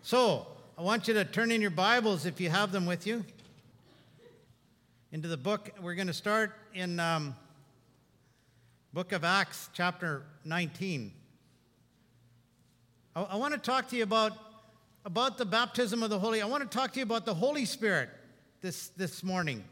So, I want you to turn in your Bibles, if you have them with you, into the book. We're going to start in book of Acts, chapter 19. I want to talk to you about the baptism of the Holy. I want to talk to you about the Holy Spirit this morning.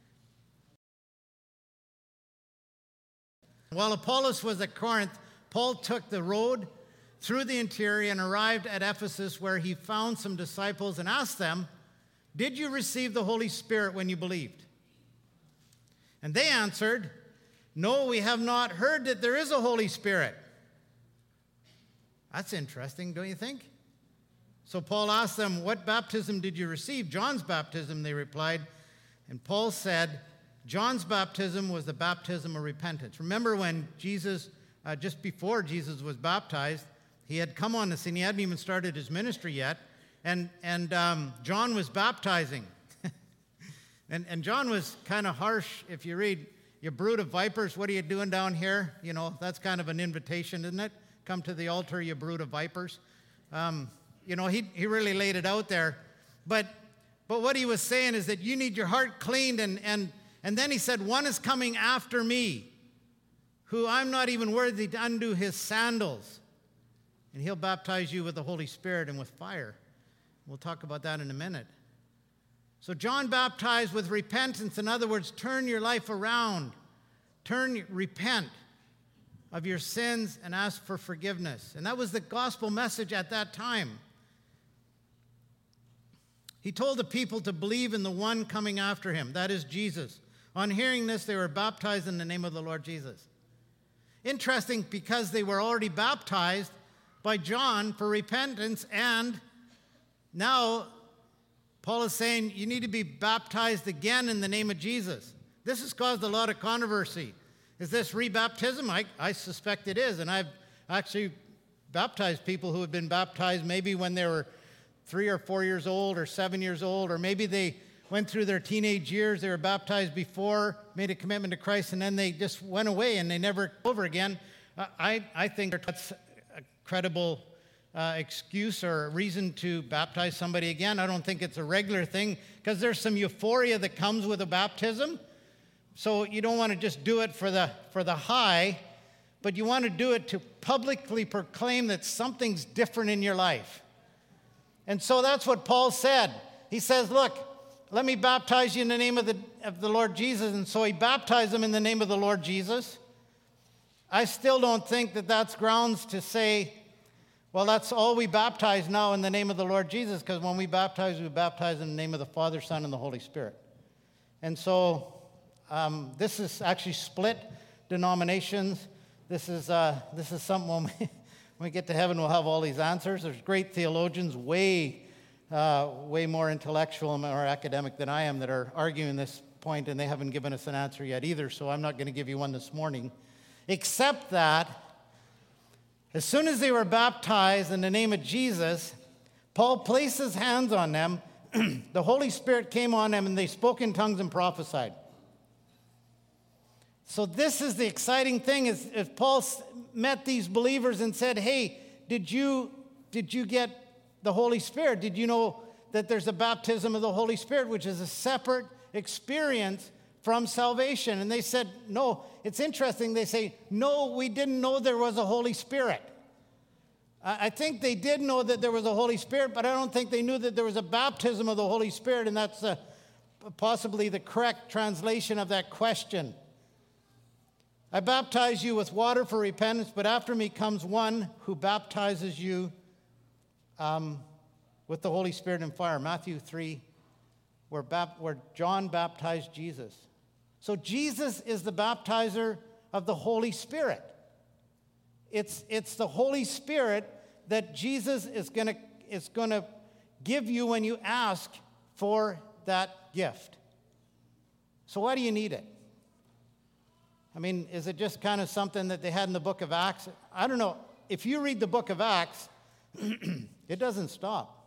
While Apollos was at Corinth, Paul took the road through the interior and arrived at Ephesus, where he found some disciples and asked them, "Did you receive the Holy Spirit when you believed?" And they answered, "No, we have not heard that there is a Holy Spirit." That's interesting, don't you think? So Paul asked them, "What baptism did you receive?" "John's baptism," they replied. And Paul said, "John's baptism was the baptism of repentance." Remember when Jesus, just before Jesus was baptized, he had come on the scene. He hadn't even started his ministry yet. And John was baptizing. and John was kind of harsh. If you read, "You brood of vipers, what are you doing down here?" You know, that's kind of an invitation, isn't it? "Come to the altar, you brood of vipers." He really laid it out there. But what he was saying is that you need your heart cleaned. And then he said, "One is coming after me, who I'm not even worthy to undo his sandals. And he'll baptize you with the Holy Spirit and with fire." We'll talk about that in a minute. So John baptized with repentance. In other words, turn your life around. Repent of your sins and ask for forgiveness. And that was the gospel message at that time. He told the people to believe in the one coming after him, that is Jesus. On hearing this, they were baptized in the name of the Lord Jesus. Interesting, because they were already baptized by John for repentance, and now Paul is saying you need to be baptized again in the name of Jesus. This has caused a lot of controversy. Is this rebaptism? I suspect it is, and I've actually baptized people who had been baptized maybe when they were 3 or 4 years old or 7 years old, or maybe they went through their teenage years, they were baptized before, made a commitment to Christ, and then they just went away and they never over again. I think that's a credible excuse or a reason to baptize somebody again. I don't think it's a regular thing, because there's some euphoria that comes with a baptism. So you don't want to just do it for the high, but you want to do it to publicly proclaim that something's different in your life. And so that's what Paul said. He says, "Look, let me baptize you in the name of the Lord Jesus." And so he baptized them in the name of the Lord Jesus. I still don't think that that's grounds to say, well, that's all we baptize now in the name of the Lord Jesus, because when we baptize in the name of the Father, Son, and the Holy Spirit. And so this is actually split denominations. This is something when we get to heaven, we'll have all these answers. There's great theologians, way more intellectual and more academic than I am, that are arguing this point, and they haven't given us an answer yet either, so I'm not going to give you one this morning. Except that as soon as they were baptized in the name of Jesus, Paul placed his hands on them, the Holy Spirit came on them, and they spoke in tongues and prophesied. So this is the exciting thing, is if Paul met these believers and said, "Hey, did you get the Holy Spirit? Did you know that there's a baptism of the Holy Spirit, which is a separate experience from salvation?" And they said, "No." It's interesting. They say, "No, we didn't know there was a Holy Spirit." I think they did know that there was a Holy Spirit, but I don't think they knew that there was a baptism of the Holy Spirit, and that's possibly the correct translation of that question. "I baptize you with water for repentance, but after me comes one who baptizes you with the Holy Spirit and fire." Matthew 3, where John baptized Jesus. So Jesus is the baptizer of the Holy Spirit. It's the Holy Spirit that Jesus is going to give you when you ask for that gift. So why do you need it? I mean, is it just kind of something that they had in the book of Acts? I don't know. If you read the book of Acts, it doesn't stop.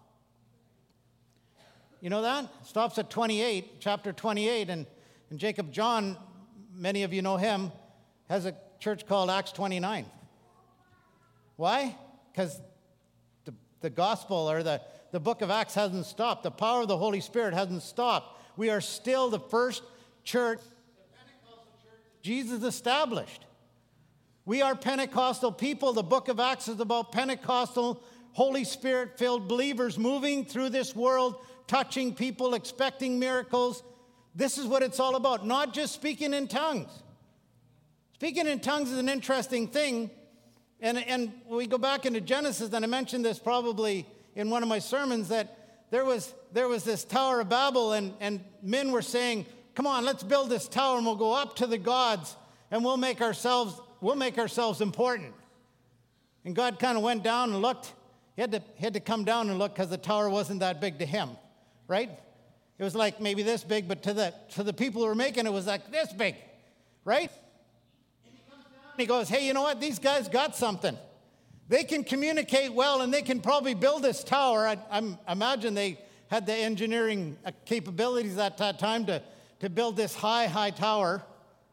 You know that? It stops at 28, chapter 28, and Jacob John, many of you know him, has a church called Acts 29. Why? Because The gospel or the book of Acts hasn't stopped. The power of the Holy Spirit hasn't stopped. We are still the first church, the Pentecostal church Jesus established. We are Pentecostal people. The book of Acts is about Pentecostal, Holy Spirit-filled believers moving through this world, touching people, expecting miracles. This is what it's all about, not just speaking in tongues. Speaking in tongues is an interesting thing. And we go back into Genesis, and I mentioned this probably in one of my sermons, that there was this Tower of Babel, and men were saying, come on, let's build this tower, and we'll go up to the gods, and we'll make ourselves important. And God kind of went down and looked. He had to come down and look because the tower wasn't that big to him, right? It was like maybe this big, but to the people who were making it was like this big, right? He goes, hey, you know what? These guys got something. They can communicate well, and they can probably build this tower. I imagine they had the engineering capabilities at that time to build this high tower.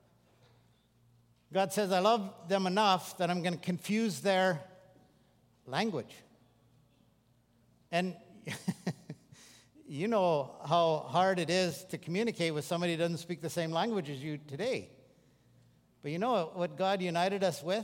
God says, I love them enough that I'm going to confuse their language. And you know how hard it is to communicate with somebody who doesn't speak the same language as you today. But you know what God united us with?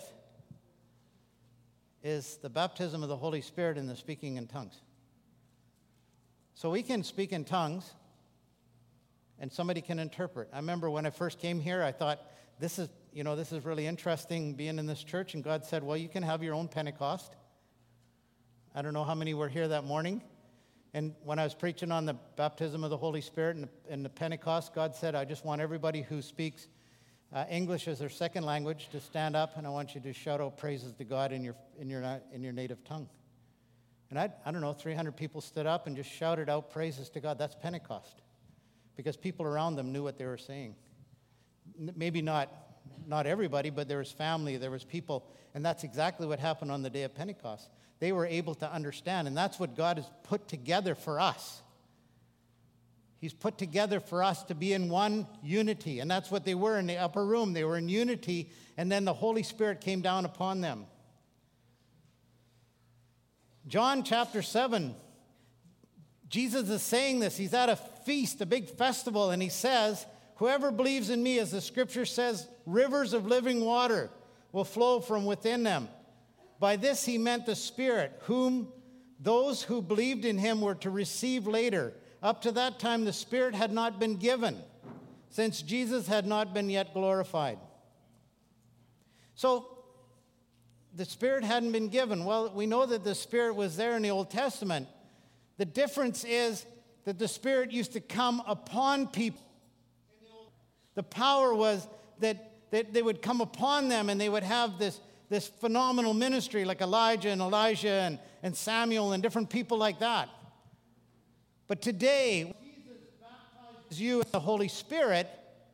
Is the baptism of the Holy Spirit and the speaking in tongues. So we can speak in tongues, and somebody can interpret. I remember when I first came here, I thought, this is really interesting being in this church, and God said, well, you can have your own Pentecost. I don't know how many were here that morning. And when I was preaching on the baptism of the Holy Spirit and the Pentecost, God said, I just want everybody who speaks English as their second language to stand up, and I want you to shout out praises to God in your native tongue. And I don't know, 300 people stood up and just shouted out praises to God. That's Pentecost, because people around them knew what they were saying. Maybe not everybody, but there was family, there was people, and that's exactly what happened on the day of Pentecost. They were able to understand, and that's what God has put together for us. He's put together for us to be in one unity, and that's what they were in the upper room. They were in unity, and then the Holy Spirit came down upon them. John chapter 7, Jesus is saying this. He's at a feast, a big festival, and he says, whoever believes in me, as the scripture says, rivers of living water will flow from within them. By this he meant the Spirit, whom those who believed in him were to receive later. Up to that time, the Spirit had not been given, since Jesus had not been yet glorified. So, the Spirit hadn't been given. Well, we know that the Spirit was there in the Old Testament. The difference is that the Spirit used to come upon people. The power was that they would come upon them, and they would have this phenomenal ministry like Elijah and Elisha and Samuel and different people like that. But today, Jesus baptizes you in the Holy Spirit.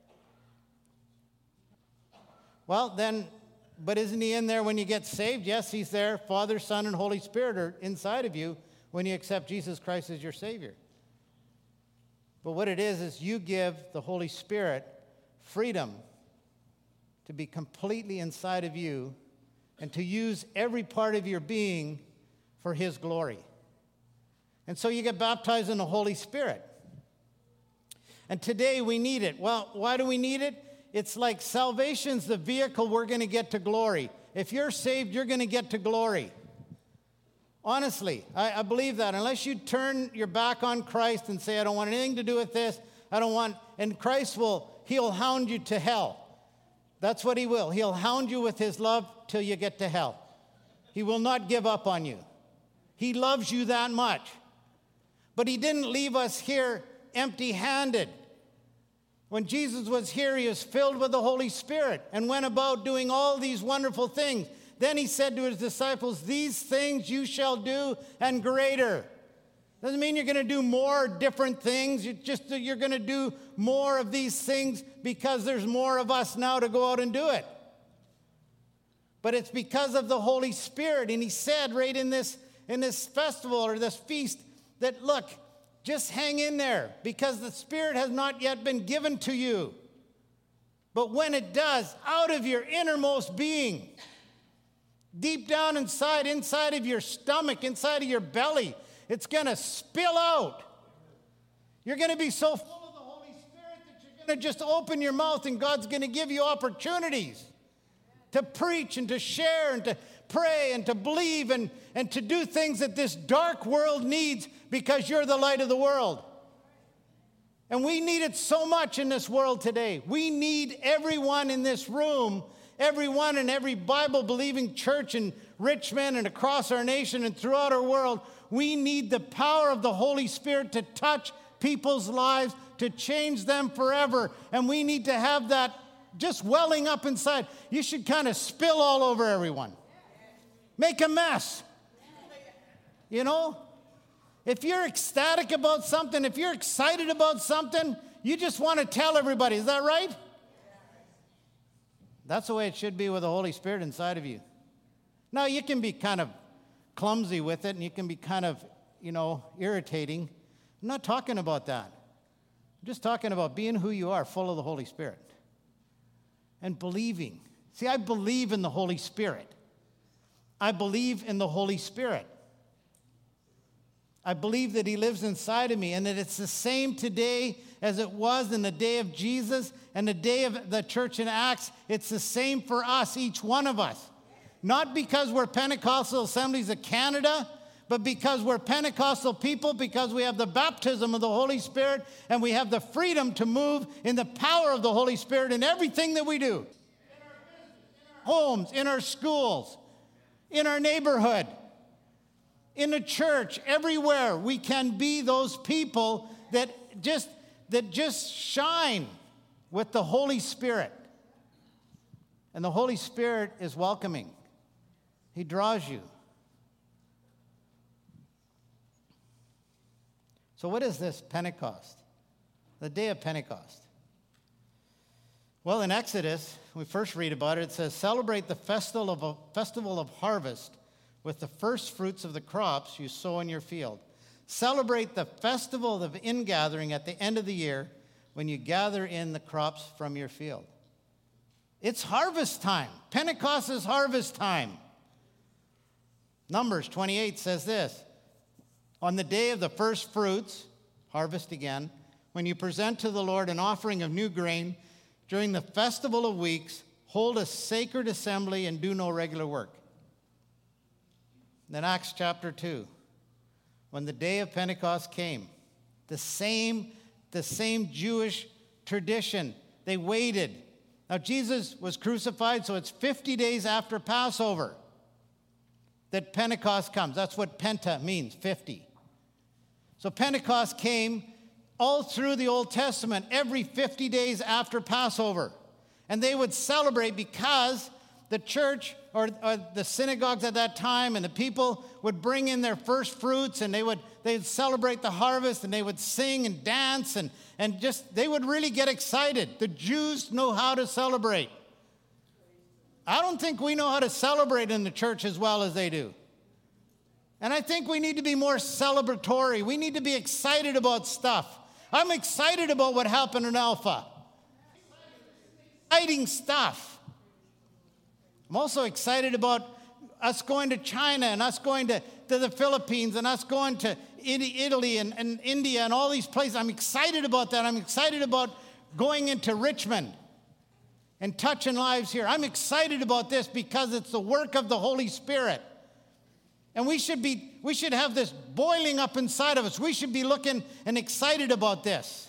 Well, then, but isn't he in there when you get saved? Yes, he's there. Father, Son, and Holy Spirit are inside of you when you accept Jesus Christ as your Savior. But what it is you give the Holy Spirit freedom to be completely inside of you and to use every part of your being for his glory. And so you get baptized in the Holy Spirit. And today we need it. Well, why do we need it? It's like salvation's the vehicle we're going to get to glory. If you're saved, you're going to get to glory. Honestly, I believe that. Unless you turn your back on Christ and say, I don't want anything to do with this, and Christ he'll hound you to hell. That's what he will. He'll hound you with his love till you get to hell. He will not give up on you. He loves you that much. But he didn't leave us here empty-handed. When Jesus was here, he was filled with the Holy Spirit and went about doing all these wonderful things. Then he said to his disciples, these things you shall do, and greater. Doesn't mean you're going to do more different things. You're going to do more of these things because there's more of us now to go out and do it. But it's because of the Holy Spirit. And he said right in this festival or this feast that, look, just hang in there because the Spirit has not yet been given to you. But when it does, out of your innermost being, Deep down inside of your stomach, inside of your belly, it's going to spill out. You're going to be so full of the Holy Spirit that you're going to just open your mouth, and God's going to give you opportunities to preach and to share and to pray and to believe and to do things that this dark world needs, because you're the light of the world. And we need it so much in this world today. We need everyone in this room, everyone in every Bible-believing church in Richmond and across our nation and throughout our world. We need the power of the Holy Spirit to touch people's lives, to change them forever. And we need to have that just welling up inside. You should kind of spill all over everyone. Make a mess. You know? If you're ecstatic about something, if you're excited about something, you just want to tell everybody. Is that right? That's the way it should be with the Holy Spirit inside of you. Now, you can be kind of clumsy with it, and you can be kind of, irritating. I'm not talking about that. I'm just talking about being who you are, full of the Holy Spirit. And believing. See, I believe in the Holy Spirit. I believe in the Holy Spirit. I believe that he lives inside of me, and that it's the same today as it was in the day of Jesus and the day of the church in Acts. It's the same for us, each one of us. Not because we're Pentecostal Assemblies of Canada, but because we're Pentecostal people, because we have the baptism of the Holy Spirit, and we have the freedom to move in the power of the Holy Spirit in everything that we do. In our business, in our homes, in our schools, in our neighborhood, in the church, everywhere. We can be those people that just shine with the Holy Spirit. And the Holy Spirit is welcoming. He draws you. So what is this Pentecost? The day of Pentecost. Well, in Exodus, we first read about it. It says, celebrate the festival of harvest with the first fruits of the crops you sow in your field. Celebrate the festival of ingathering at the end of the year when you gather in the crops from your field. It's harvest time. Pentecost is harvest time. Numbers 28 says this, on the day of the first fruits, harvest again, when you present to the Lord an offering of new grain, during the festival of weeks, hold a sacred assembly and do no regular work. Then Acts chapter 2, when the day of Pentecost came, the same Jewish tradition, they waited. Now Jesus was crucified, so it's 50 days after Passover that Pentecost comes. That's what Penta means, 50. So Pentecost came all through the Old Testament, every 50 days after Passover. And they would celebrate because the church or the synagogues at that time and the people would bring in their first fruits, and they'd celebrate the harvest, and they would sing and dance and they would really get excited. The Jews know how to celebrate. I don't think we know how to celebrate in the church as well as they do. And I think we need to be more celebratory. We need to be excited about stuff. I'm excited about what happened in Alpha. Exciting stuff. I'm also excited about us going to China and us going to the Philippines and us going to Italy and India and all these places. I'm excited about that. I'm excited about going into Richmond and touching lives here. I'm excited about this because it's the work of the Holy Spirit. And we should have this boiling up inside of us. We should be looking and excited about this.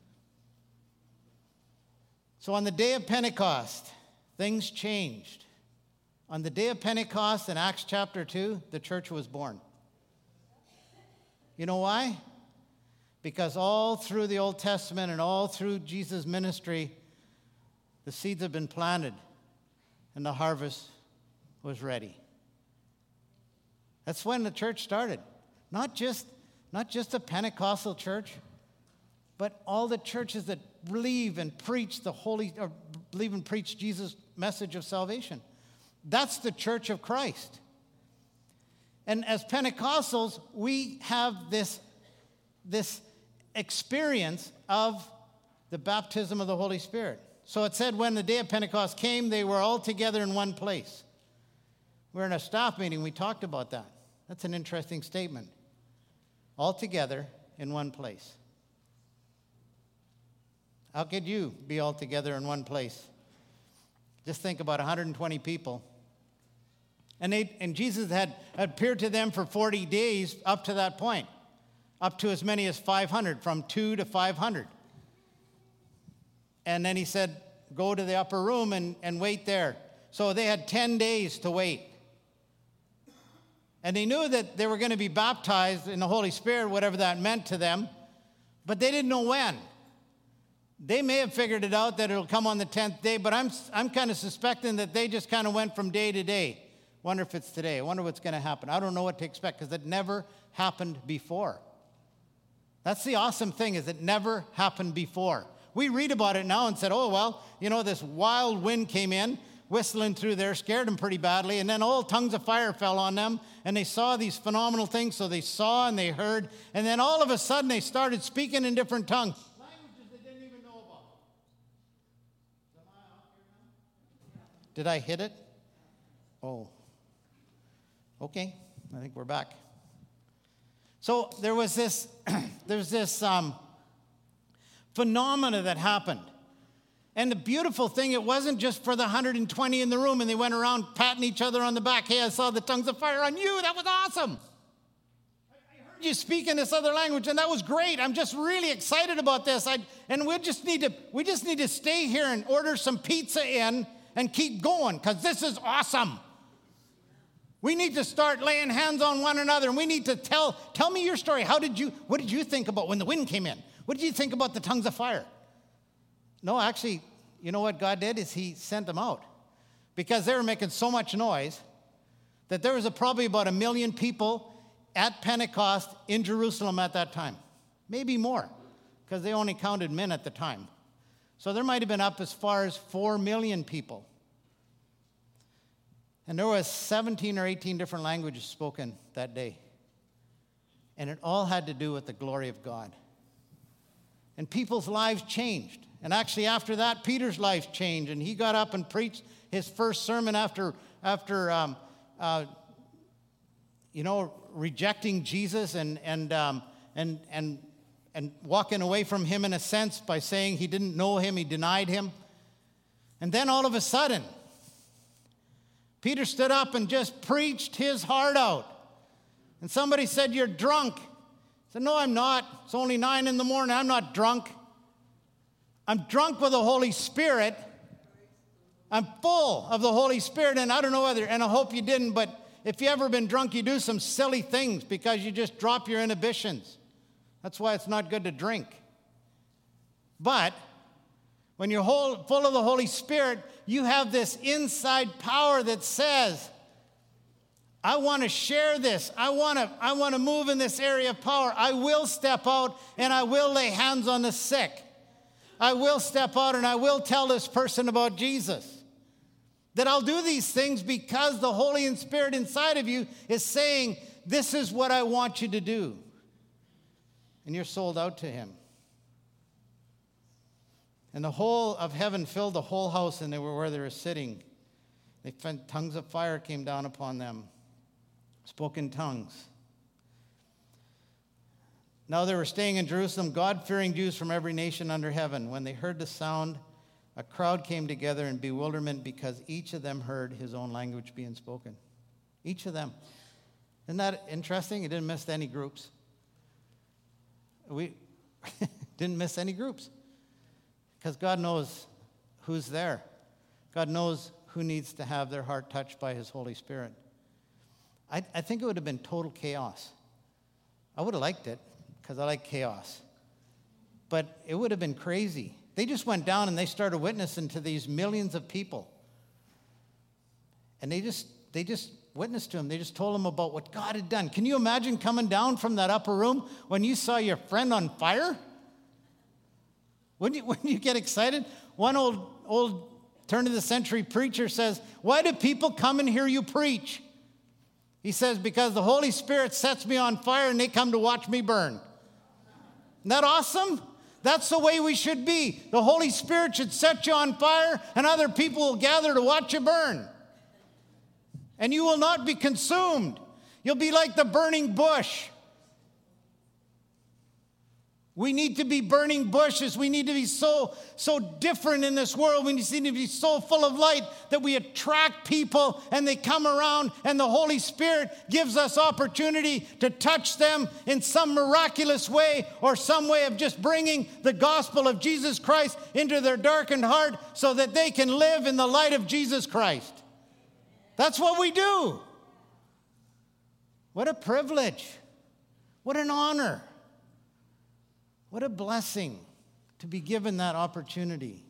So on the day of Pentecost, things changed. On the day of Pentecost in Acts chapter 2, the church was born. You know why? Because all through the Old Testament and all through Jesus' ministry, the seeds have been planted and the harvest was ready. That's when the church started. Not just a Pentecostal church, but all the churches that believe and preach believe and preach Jesus' message of salvation. That's the church of Christ. And as Pentecostals, we have this experience of the baptism of the Holy Spirit. So it said when the day of Pentecost came, they were all together in one place. We were in a staff meeting. We talked about that. That's an interesting statement. All together in one place. How could you be all together in one place? Just think about 120 people. And Jesus had appeared to them for 40 days up to that point, up to as many as 500, from 2 to 500. And then he said, go to the upper room and wait there. So they had 10 days to wait. And they knew that they were going to be baptized in the Holy Spirit, whatever that meant to them, but they didn't know when. They may have figured it out that it'll come on the 10th day, but I'm kind of suspecting that they just kind of went from day to day. Wonder if it's today. I wonder what's going to happen. I don't know what to expect because it never happened before. That's the awesome thing, is it never happened before. We read about it now and said, oh, well, this wild wind came in, whistling through there, scared them pretty badly, and then all tongues of fire fell on them, and they saw these phenomenal things, so they saw and they heard, and then all of a sudden they started speaking in different tongues. Languages they didn't even know about. Am I out here now? Did I hit it? Oh. Okay, I think we're back. So there was this, phenomena that happened. And the beautiful thing, it wasn't just for the 120 in the room and they went around patting each other on the back. Hey, I saw the tongues of fire on you. That was awesome. I heard you speak in this other language, and that was great. I'm just really excited about this. And we just need to stay here and order some pizza in and keep going, because this is awesome. We need to start laying hands on one another, and we need to tell me your story. What did you think about when the wind came in? What did you think about the tongues of fire? No, actually, you know what God did is he sent them out, because they were making so much noise that there was probably about 1 million people at Pentecost in Jerusalem at that time. Maybe more, because they only counted men at the time. So there might have been up as far as 4 million people. And there was 17 or 18 different languages spoken that day. And it all had to do with the glory of God. And people's lives changed. And actually after that, Peter's life changed. And he got up and preached his first sermon after rejecting Jesus and walking away from him in a sense by saying he didn't know him, he denied him. And then all of a sudden, Peter stood up and just preached his heart out. And somebody said, "You're drunk." He said, "No, I'm not. It's only 9 in the morning. I'm not drunk. I'm drunk with the Holy Spirit. I'm full of the Holy Spirit." And I don't know whether, and I hope you didn't, but if you ever been drunk, you do some silly things because you just drop your inhibitions. That's why it's not good to drink. But when you're full of the Holy Spirit, you have this inside power that says, I want to share this. I want to move in this area of power. I will step out and I will lay hands on the sick. I will step out and I will tell this person about Jesus. That I'll do these things because the Holy Spirit inside of you is saying, this is what I want you to do. And you're sold out to him. And the whole of heaven filled the whole house, and they were where they were sitting. They found tongues of fire came down upon them, spoken tongues. Now they were staying in Jerusalem, God-fearing Jews from every nation under heaven. When they heard the sound, a crowd came together in bewilderment because each of them heard his own language being spoken. Each of them. Isn't that interesting? He didn't miss any groups. We didn't miss any groups. Because God knows who's there. God knows who needs to have their heart touched by his Holy Spirit. I think it would have been total chaos. I would have liked it because I like chaos. But it would have been crazy. They just went down and they started witnessing to these millions of people. And they just witnessed to them. They just told them about what God had done. Can you imagine coming down from that upper room when you saw your friend on fire? Wouldn't you get excited? One old turn-of-the-century preacher says, "Why do people come and hear you preach?" He says, "Because the Holy Spirit sets me on fire and they come to watch me burn." Isn't that awesome? That's the way we should be. The Holy Spirit should set you on fire and other people will gather to watch you burn. and you will not be consumed. You'll be like the burning bush. We need to be burning bushes. We need to be so different in this world. We need to be so full of light that we attract people and they come around, and the Holy Spirit gives us opportunity to touch them in some miraculous way, or some way of just bringing the gospel of Jesus Christ into their darkened heart so that they can live in the light of Jesus Christ. That's what we do. What a privilege. What an honor. What a blessing to be given that opportunity.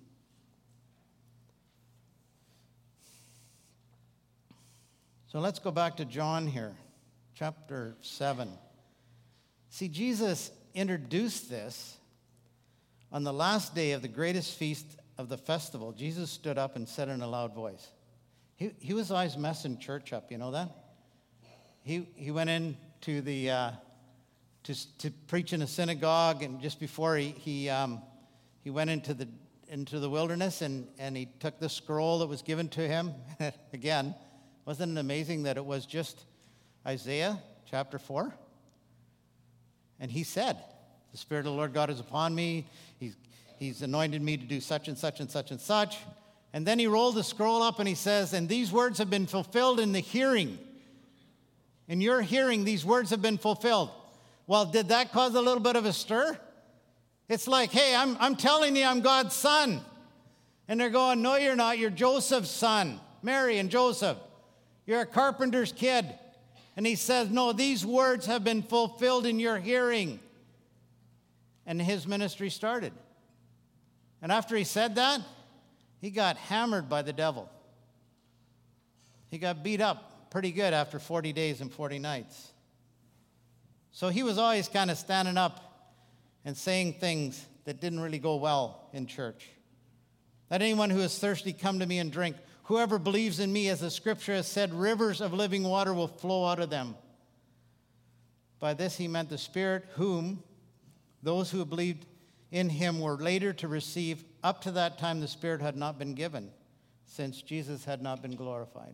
So let's go back to John here, chapter 7. See, Jesus introduced this on the last day of the greatest feast of the festival. Jesus stood up and said in a loud voice. He was always messing church up, you know that? He went into the... To preach in a synagogue, and just before he went into the wilderness, and he took the scroll that was given to him. Again, wasn't it amazing that it was just Isaiah chapter 4? And he said, "The Spirit of the Lord God is upon me. He's anointed me to do such and such and such and such." And then he rolled the scroll up and he says, "And these words have been fulfilled in the hearing. In your hearing, these words have been fulfilled." Well, did that cause a little bit of a stir? It's like, hey, I'm telling you I'm God's son. And they're going, no, you're not. You're Joseph's son, Mary and Joseph. You're a carpenter's kid. And he says, no, these words have been fulfilled in your hearing. And his ministry started. And after he said that, he got hammered by the devil. He got beat up pretty good after 40 days and 40 nights. So he was always kind of standing up and saying things that didn't really go well in church. Let anyone who is thirsty come to me and drink. Whoever believes in me, as the scripture has said, rivers of living water will flow out of them. By this he meant the Spirit, whom those who believed in him were later to receive. Up to that time the Spirit had not been given, since Jesus had not been glorified.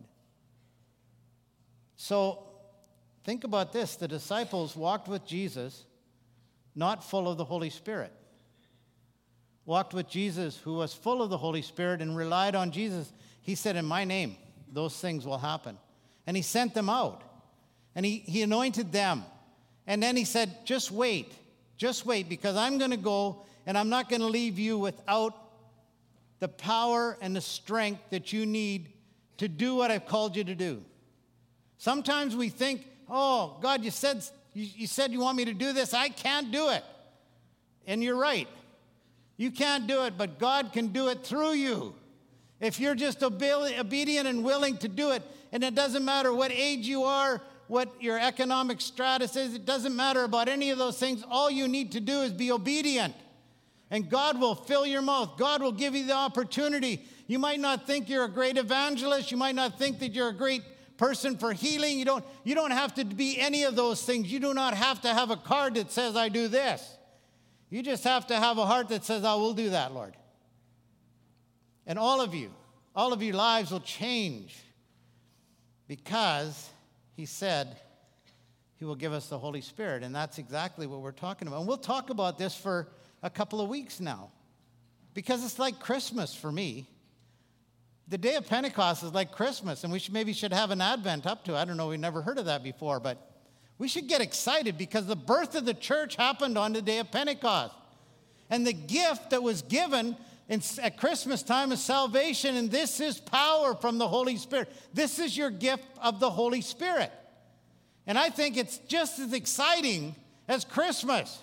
So, think about this. The disciples walked with Jesus, not full of the Holy Spirit. Walked with Jesus, who was full of the Holy Spirit and relied on Jesus. He said, in my name, those things will happen. And he sent them out. And he anointed them. And then he said, just wait, because I'm going to go, and I'm not going to leave you without the power and the strength that you need to do what I've called you to do. Sometimes we think, oh, God, you said you want me to do this. I can't do it. And you're right. You can't do it, but God can do it through you. If you're just obedient and willing to do it, and it doesn't matter what age you are, what your economic status is, it doesn't matter about any of those things. All you need to do is be obedient. And God will fill your mouth. God will give you the opportunity. You might not think you're a great evangelist. You might not think that you're a great person for healing. You don't have to be any of those things. You do not have to have a card that says, I do this. You just have to have a heart that says, I will do that, Lord. And all of your lives will change because he said he will give us the Holy Spirit. And that's exactly what we're talking about. And we'll talk about this for a couple of weeks now because it's like Christmas for me. The day of Pentecost is like Christmas, and we maybe should have an Advent up to it. I don't know, we've never heard of that before, but we should get excited because the birth of the church happened on the day of Pentecost. And the gift that was given at Christmas time is salvation, and this is power from the Holy Spirit. This is your gift of the Holy Spirit. And I think it's just as exciting as Christmas.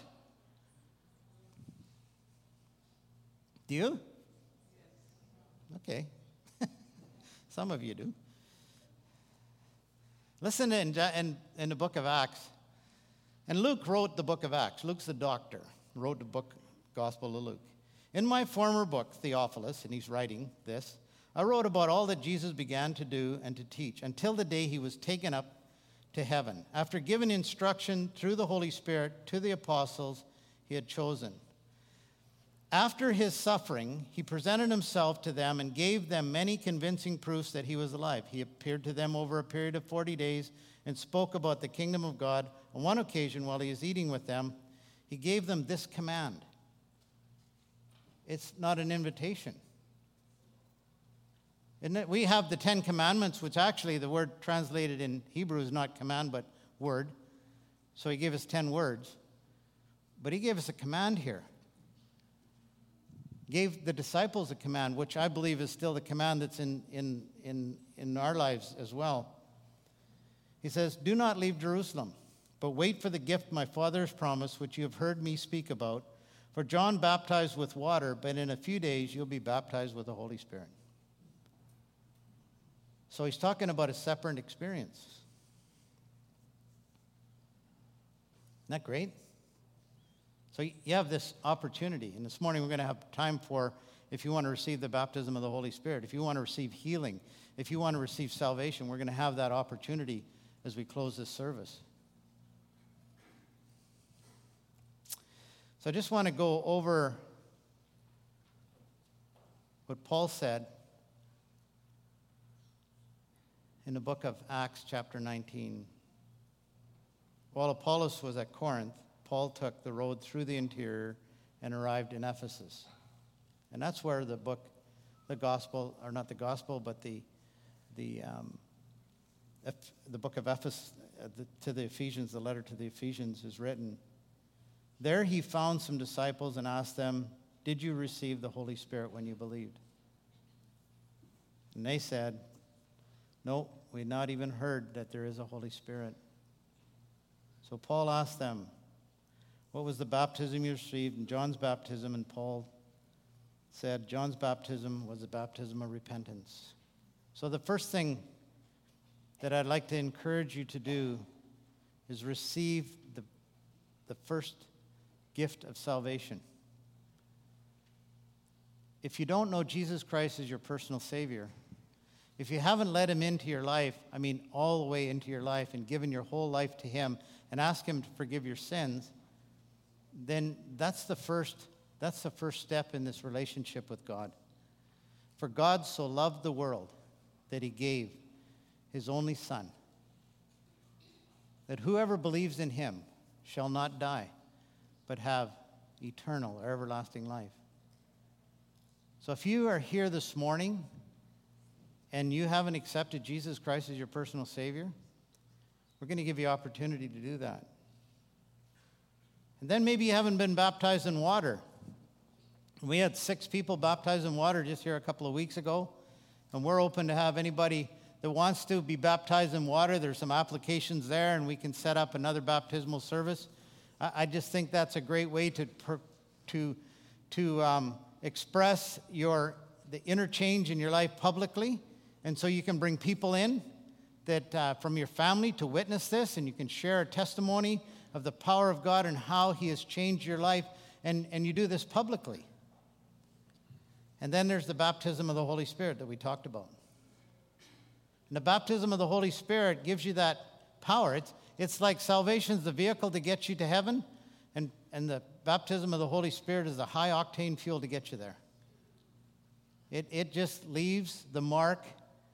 Do you? Okay. Some of you do. Listen in the book of Acts. And Luke wrote the book of Acts. Luke's the doctor, wrote the book, Gospel of Luke. In my former book, Theophilus, and he's writing this, I wrote about all that Jesus began to do and to teach until the day he was taken up to heaven, after giving instruction through the Holy Spirit to the apostles he had chosen. After his suffering, he presented himself to them and gave them many convincing proofs that he was alive. He appeared to them over a period of 40 days and spoke about the kingdom of God. On one occasion, while he was eating with them, he gave them this command. It's not an invitation. Isn't it? We have the 10 Commandments, which actually the word translated in Hebrew is not command, but word. So he gave us 10 words. But he gave us a command here. Gave the disciples a command, which I believe is still the command that's in our lives as well. He says, "Do not leave Jerusalem, but wait for the gift my Father has promised, which you have heard me speak about. For John baptized with water, but in a few days you'll be baptized with the Holy Spirit." So he's talking about a separate experience. Isn't that great? So you have this opportunity. And this morning we're going to have time for, if you want to receive the baptism of the Holy Spirit, if you want to receive healing, if you want to receive salvation, we're going to have that opportunity as we close this service. So I just want to go over what Paul said in the book of Acts chapter 19. While Apollos was at Corinth, Paul took the road through the interior and arrived in Ephesus. And that's where the book, the gospel, or not the gospel, but the book of Ephesus, to the Ephesians, the letter to the Ephesians is written. There he found some disciples and asked them, "Did you receive the Holy Spirit when you believed?" And they said, "No, we've not even heard that there is a Holy Spirit." So Paul asked them, "What was the baptism you received?" And John's baptism, and Paul said, John's baptism was a baptism of repentance. So the first thing that I'd like to encourage you to do is receive the first gift of salvation. If you don't know Jesus Christ as your personal Savior, if you haven't let him into your life, all the way into your life, and given your whole life to him and ask him to forgive your sins, then that's the first step in this relationship with God. For God so loved the world that he gave his only Son, that whoever believes in him shall not die, but have eternal or everlasting life. So if you are here this morning and you haven't accepted Jesus Christ as your personal Savior, we're going to give you opportunity to do that. And then maybe you haven't been baptized in water. We had 6 people baptized in water just here a couple of weeks ago, and we're open to have anybody that wants to be baptized in water. There's some applications there, and we can set up another baptismal service. I just think that's a great way to express the interchange in your life publicly, and so you can bring people in that from your family to witness this, and you can share a testimony of the power of God and how he has changed your life, and you do this publicly. And then there's the baptism of the Holy Spirit that we talked about. And the baptism of the Holy Spirit gives you that power. It's like salvation's the vehicle to get you to heaven, and the baptism of the Holy Spirit is the high-octane fuel to get you there. It just leaves the mark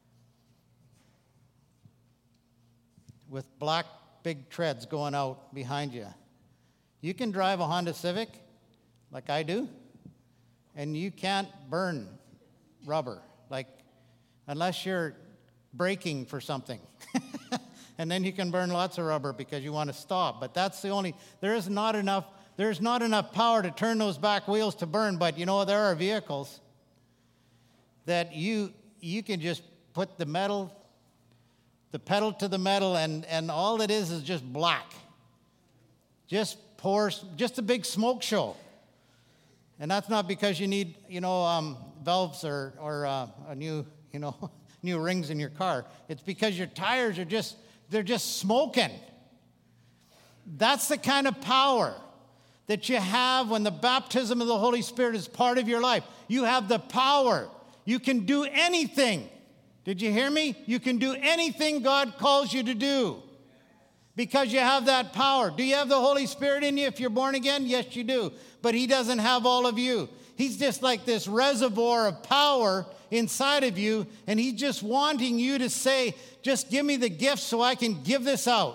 with black big treads going out behind you. You can drive a Honda Civic like I do, and you can't burn rubber, unless you're braking for something. And then you can burn lots of rubber because you want to stop. But that's there's not enough power to turn those back wheels to burn. But there are vehicles that you can just put the pedal to the metal, and all it is just black. Just a big smoke show. And that's not because you need, valves or a new, new rings in your car. It's because your tires they're just smoking. That's the kind of power that you have when the baptism of the Holy Spirit is part of your life. You have the power. You can do anything. Did you hear me? You can do anything God calls you to do. because you have that power. Do you have the Holy Spirit in you if you're born again? Yes, you do. But he doesn't have all of you. He's just like this reservoir of power inside of you, and he's just wanting you to say, just give me the gift so I can give this out.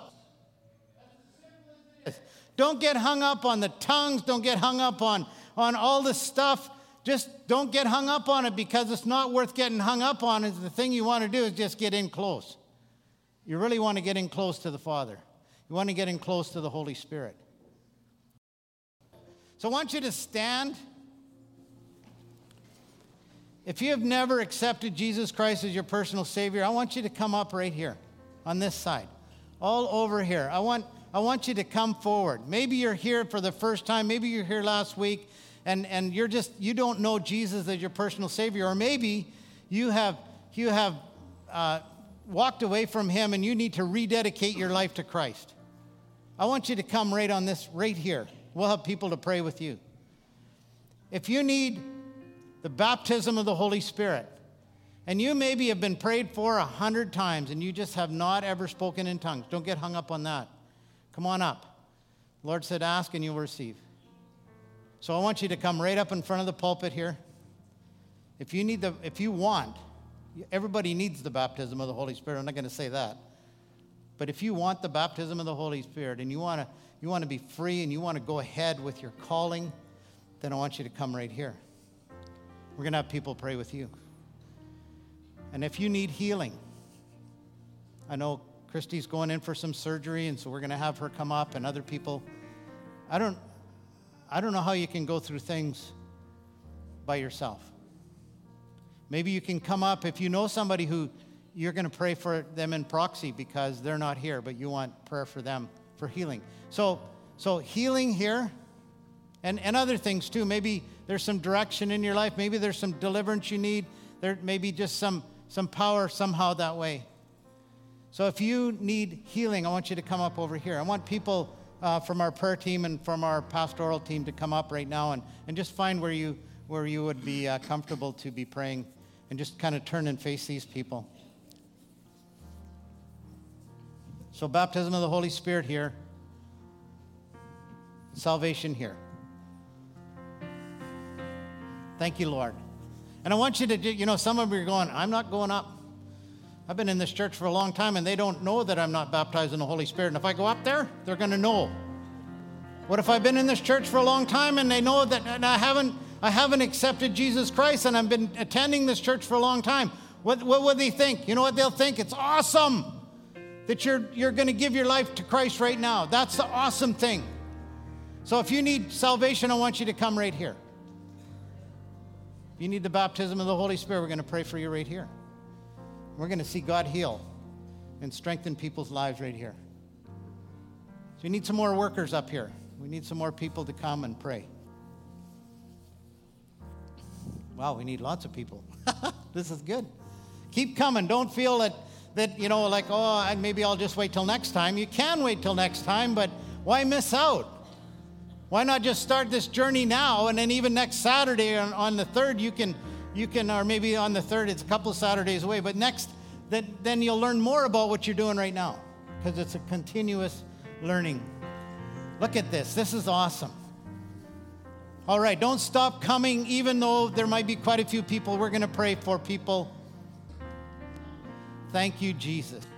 Don't get hung up on the tongues. Don't get hung up on all this stuff. Just don't get hung up on it, because it's not worth getting hung up on. Is the thing you want to do is just get in close. You really want to get in close to the Father. You want to get in close to the Holy Spirit. So I want you to stand. If you have never accepted Jesus Christ as your personal Savior, I want you to come up right here on this side, all over here. I want you to come forward. Maybe you're here for the first time. Maybe you're here last week, and you don't know Jesus as your personal Savior. Or maybe you have walked away from him and you need to rededicate your life to Christ. I want you to come right on this, right here. We'll have people to pray with you. If you need the baptism of the Holy Spirit, and you maybe have been prayed for 100 times and you just have not ever spoken in tongues, don't get hung up on that. Come on up. The Lord said, ask and you'll receive. So I want you to come right up in front of the pulpit here. If you want, everybody needs the baptism of the Holy Spirit. I'm not going to say that. But if you want the baptism of the Holy Spirit and you want to be free and you want to go ahead with your calling, then I want you to come right here. We're going to have people pray with you. And if you need healing, I know Christy's going in for some surgery, and so we're going to have her come up, and other people. I don't know how you can go through things by yourself. Maybe you can come up if you know somebody who you're going to pray for them in proxy because they're not here, but you want prayer for them for healing. So healing here and other things too. Maybe there's some direction in your life. Maybe there's some deliverance you need. There may be just some power somehow that way. So if you need healing, I want you to come up over here. I want people from our prayer team and from our pastoral team to come up right now and just find where you would be comfortable to be praying, and just kind of turn and face these people. So baptism of the Holy Spirit here. Salvation here. Thank you, Lord. And I want you to, some of you are going, I'm not going up. I've been in this church for a long time, and they don't know that I'm not baptized in the Holy Spirit. And if I go up there, they're going to know. What if I've been in this church for a long time and they know that I haven't accepted Jesus Christ and I've been attending this church for a long time? What would they think? You know what they'll think? It's awesome that you're going to give your life to Christ right now. That's the awesome thing. So if you need salvation, I want you to come right here. If you need the baptism of the Holy Spirit, we're going to pray for you right here. We're going to see God heal and strengthen people's lives right here. So we need some more workers up here. We need some more people to come and pray. Wow, we need lots of people. This is good. Keep coming. Don't feel that maybe I'll just wait till next time. You can wait till next time, but why miss out? Why not just start this journey now, and then even next Saturday on the 3rd, you can, or maybe on the 3rd, it's a couple of Saturdays away, but then you'll learn more about what you're doing right now, because it's a continuous learning. Look at this. This is awesome. All right, don't stop coming, even though there might be quite a few people. We're going to pray for people. Thank you, Jesus.